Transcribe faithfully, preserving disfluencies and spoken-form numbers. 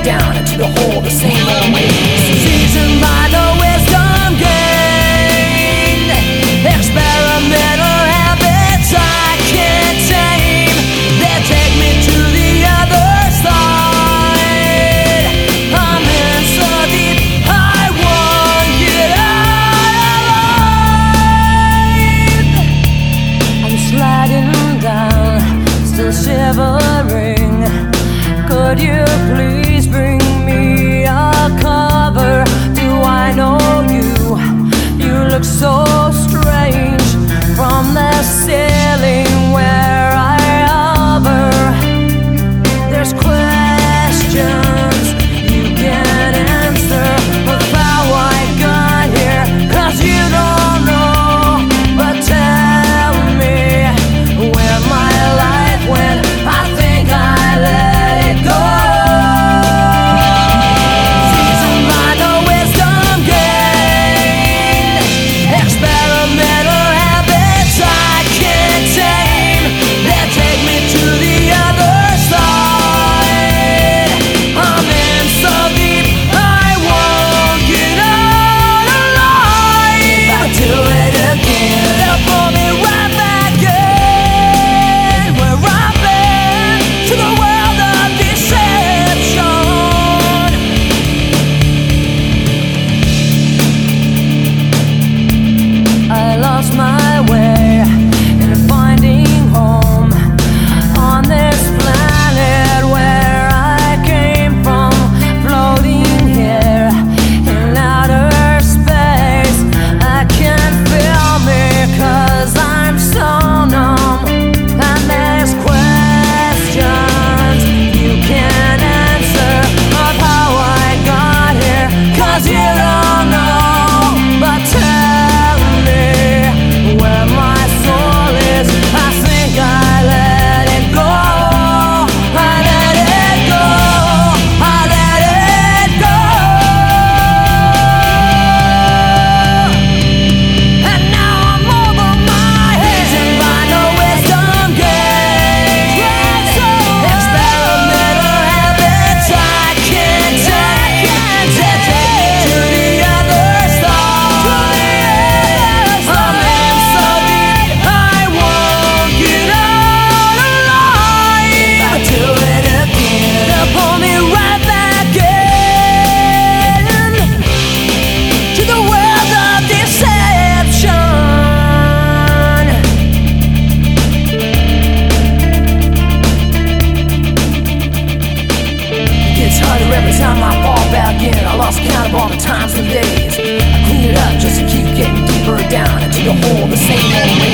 down into the hole the same old way. Seasoned by the wisdom gained, experimental habits I can't tame. They take me to the other side. I'm in so deep, I won't get out alive. I'm sliding down, still shivering. Could you please bring me a cover? Do I know you? You look so strange from the ceiling where I hover. There's questions you can't answer of how I got here, 'cause you don't know. But tell me where my life went. I think I let it go. Seasoned by the wisdom gained, experimental habits I can't tame. They take me to the other side. I'm in so deep, I won't get out alive. If I do it again, they'll pull me right back in where I've been, to the world of deception. I lost my way in finding home on this planet where I came from, floating here in outer space. I can't feel me 'cause I'm so numb, and there's questions you can't answer of how I got here, 'cause you don't know. But tell me where my soul is. I think I let it go. I let it go. I let it go. And now I'm over my head. Seasoned by no wisdom gained, experimental habits I can't take. They take me to the other side. I'm in so deep, I won't get out alive. If I do it again, they'll pull me right back in to the world of deception. It gets harder every time I fall back in. I lost count of all the times and days. I clean it up just to keep getting deeper down into the hole the same old way.